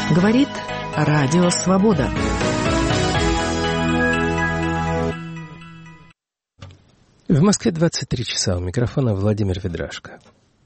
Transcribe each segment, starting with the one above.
Говорит Радио Свобода. В Москве 23 часа. У микрофона Владимир Ведрашко.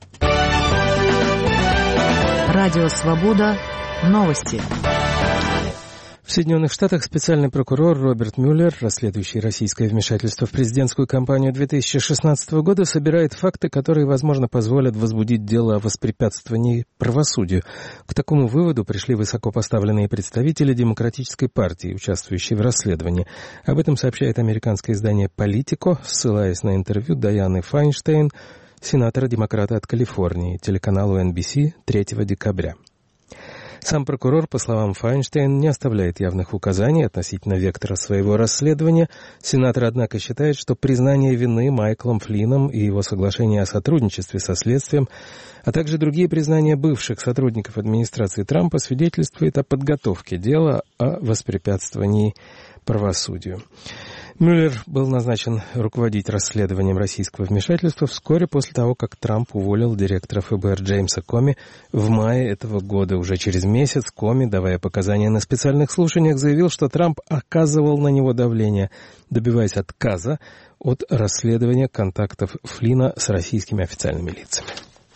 Радио Свобода. Новости. В Соединенных Штатах специальный прокурор Роберт Мюллер, расследующий российское вмешательство в президентскую кампанию 2016 года, собирает факты, которые, возможно, позволят возбудить дело о воспрепятствовании правосудию. К такому выводу пришли высокопоставленные представители Демократической партии, участвующие в расследовании. Об этом сообщает американское издание «Политико», ссылаясь на интервью Дайаны Файнштейн, сенатора-демократа от Калифорнии, телеканалу NBC 3 декабря. Сам прокурор, по словам Файнштейн, не оставляет явных указаний относительно вектора своего расследования. Сенатор, однако, считает, что признание вины Майклом Флинном и его соглашение о сотрудничестве со следствием, а также другие признания бывших сотрудников администрации Трампа свидетельствует о подготовке дела о воспрепятствовании правосудию. Мюллер был назначен руководить расследованием российского вмешательства вскоре после того, как Трамп уволил директора ФБР Джеймса Коми в мае этого года. Уже через месяц Коми, давая показания на специальных слушаниях, заявил, что Трамп оказывал на него давление, добиваясь отказа от расследования контактов Флинна с российскими официальными лицами.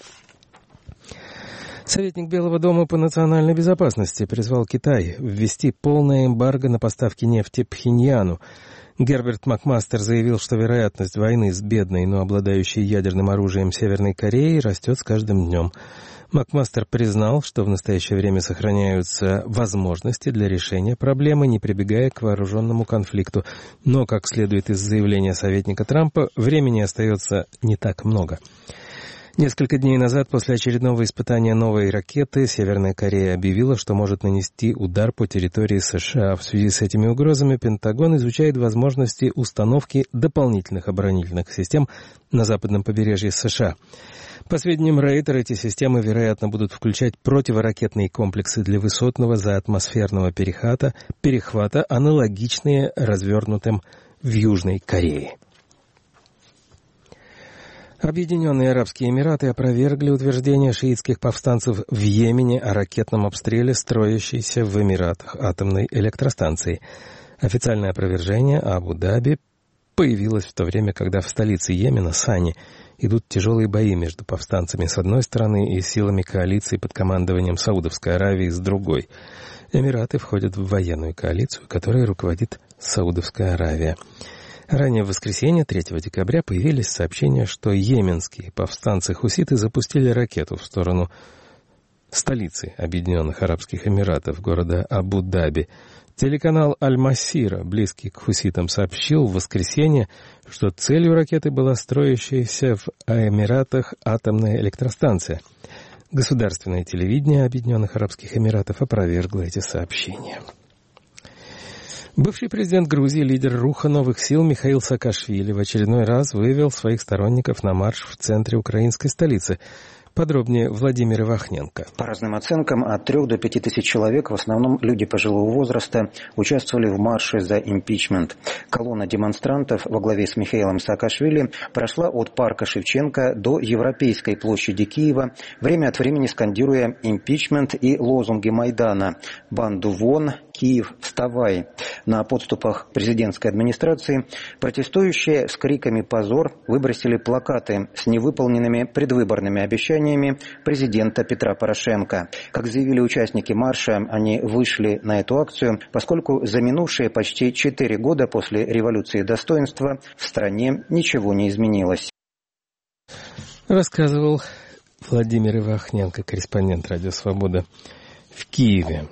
Советник Белого дома по национальной безопасности призвал Китай ввести полное эмбарго на поставки нефти Пхеньяну. Герберт Макмастер заявил, что вероятность войны с бедной, но обладающей ядерным оружием Северной Кореей растет с каждым днем. Макмастер признал, что в настоящее время сохраняются возможности для решения проблемы, не прибегая к вооруженному конфликту. Но, как следует из заявления советника Трампа, времени остается не так много. Несколько дней назад, после очередного испытания новой ракеты, Северная Корея объявила, что может нанести удар по территории США. В связи с этими угрозами Пентагон изучает возможности установки дополнительных оборонительных систем на западном побережье США. По сведениям Рейтер, эти системы, вероятно, будут включать противоракетные комплексы для высотного заатмосферного перехвата, аналогичные развернутым в Южной Корее. Объединенные Арабские Эмираты опровергли утверждение шиитских повстанцев в Йемене о ракетном обстреле строящейся в Эмиратах атомной электростанции. Официальное опровержение Абу-Даби появилось в то время, когда в столице Йемена, Сане, идут тяжелые бои между повстанцами с одной стороны и силами коалиции под командованием Саудовской Аравии с другой. Эмираты входят в военную коалицию, которой руководит Саудовская Аравия. Ранее в воскресенье, 3 декабря, появились сообщения, что йеменские повстанцы-хуситы запустили ракету в сторону столицы Объединенных Арабских Эмиратов, города Абу-Даби. Телеканал Аль-Масира, близкий к хуситам, сообщил в воскресенье, что целью ракеты была строящаяся в Эмиратах атомная электростанция. Государственное телевидение Объединенных Арабских Эмиратов опровергло эти сообщения. Бывший президент Грузии, лидер руха новых сил Михаил Саакашвили в очередной раз вывел своих сторонников на марш в центре украинской столицы. Подробнее Владимир Ивахненко. По разным оценкам, от 3 до 5 тысяч человек, в основном люди пожилого возраста, участвовали в марше за импичмент. Колонна демонстрантов во главе с Михаилом Саакашвили прошла от парка Шевченко до Европейской площади Киева, время от времени скандируя импичмент и лозунги Майдана «Банду вон», «Киев, вставай». На подступах президентской администрации протестующие с криками «Позор» выбросили плакаты с невыполненными предвыборными обещаниями президента Петра Порошенко. Как заявили участники марша, они вышли на эту акцию, поскольку за минувшие почти 4 года после революции достоинства в стране ничего не изменилось. Рассказывал Владимир Ивахненко, корреспондент «Радио Свобода» в Киеве.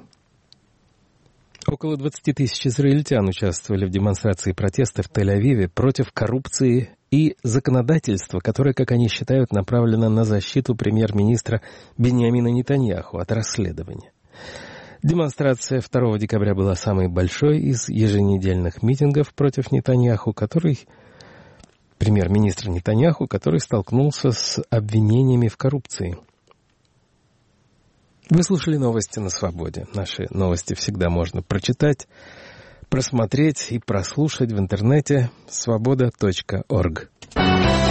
Около 20 тысяч израильтян участвовали в демонстрации протеста в Тель-Авиве против коррупции и законодательства, которое, как они считают, направлено на защиту премьер-министра Биньямина Нетаньяху от расследования. Демонстрация 2 декабря была самой большой из еженедельных митингов против Нетаньяху, премьер-министр Нетаньяху, который столкнулся с обвинениями в коррупции. Вы слушали новости на Свободе. Наши новости всегда можно прочитать, просмотреть и прослушать в интернете svoboda.org.